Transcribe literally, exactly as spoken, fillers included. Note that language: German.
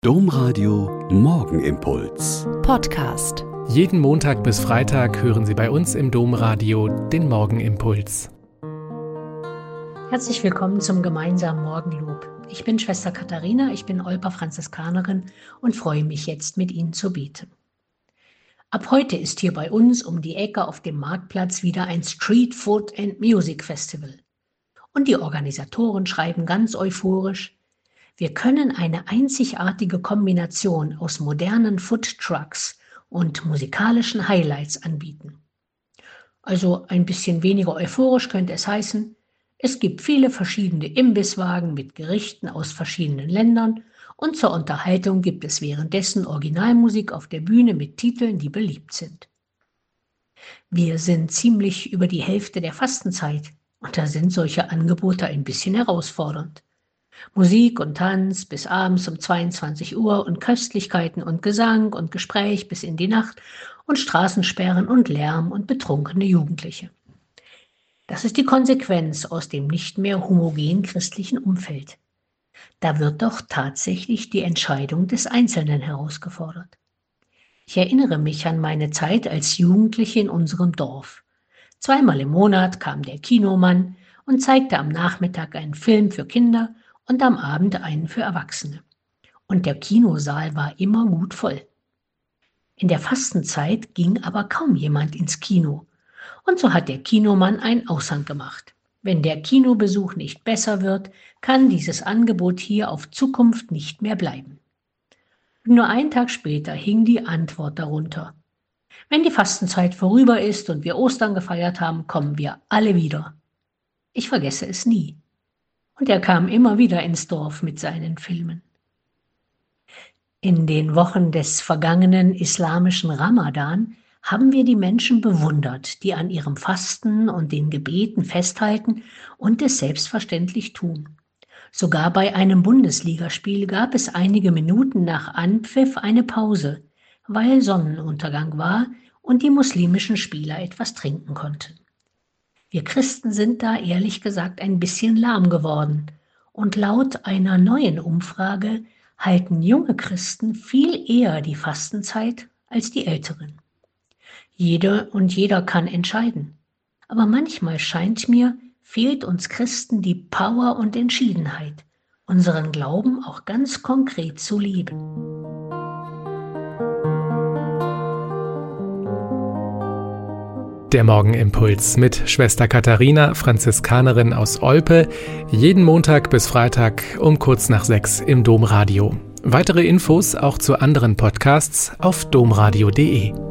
Domradio Morgenimpuls Podcast. Jeden Montag bis Freitag hören Sie bei uns im Domradio den Morgenimpuls. Herzlich willkommen zum gemeinsamen Morgenlob. Ich bin Schwester Katharina, ich bin Olper Franziskanerin und freue mich jetzt mit Ihnen zu beten. Ab heute ist hier bei uns um die Ecke auf dem Marktplatz wieder ein Street Food and Music Festival. Und die Organisatoren schreiben ganz euphorisch: Wir können eine einzigartige Kombination aus modernen Foodtrucks und musikalischen Highlights anbieten. Also ein bisschen weniger euphorisch könnte es heißen: Es gibt viele verschiedene Imbisswagen mit Gerichten aus verschiedenen Ländern und zur Unterhaltung gibt es währenddessen Originalmusik auf der Bühne mit Titeln, die beliebt sind. Wir sind ziemlich über die Hälfte der Fastenzeit und da sind solche Angebote ein bisschen herausfordernd. Musik und Tanz bis abends um zweiundzwanzig Uhr und Köstlichkeiten und Gesang und Gespräch bis in die Nacht und Straßensperren und Lärm und betrunkene Jugendliche. Das ist die Konsequenz aus dem nicht mehr homogen christlichen Umfeld. Da wird doch tatsächlich die Entscheidung des Einzelnen herausgefordert. Ich erinnere mich an meine Zeit als Jugendliche in unserem Dorf. Zweimal im Monat kam der Kinomann und zeigte am Nachmittag einen Film für Kinder und am Abend einen für Erwachsene. Und der Kinosaal war immer gut voll. In der Fastenzeit ging aber kaum jemand ins Kino. Und so hat der Kinomann einen Aushang gemacht. Wenn der Kinobesuch nicht besser wird, kann dieses Angebot hier auf Zukunft nicht mehr bleiben. Und nur einen Tag später hing die Antwort darunter: Wenn die Fastenzeit vorüber ist und wir Ostern gefeiert haben, kommen wir alle wieder. Ich vergesse es nie. Und er kam immer wieder ins Dorf mit seinen Filmen. In den Wochen des vergangenen islamischen Ramadan haben wir die Menschen bewundert, die an ihrem Fasten und den Gebeten festhalten und es selbstverständlich tun. Sogar bei einem Bundesligaspiel gab es einige Minuten nach Anpfiff eine Pause, weil Sonnenuntergang war und die muslimischen Spieler etwas trinken konnten. Wir Christen sind da ehrlich gesagt ein bisschen lahm geworden und laut einer neuen Umfrage halten junge Christen viel eher die Fastenzeit als die Älteren. Jede und jeder kann entscheiden, aber manchmal scheint mir, fehlt uns Christen die Power und Entschiedenheit, unseren Glauben auch ganz konkret zu leben. Der Morgenimpuls mit Schwester Katharina, Franziskanerin aus Olpe, jeden Montag bis Freitag um kurz nach sechs im Domradio. Weitere Infos auch zu anderen Podcasts auf domradio punkt de.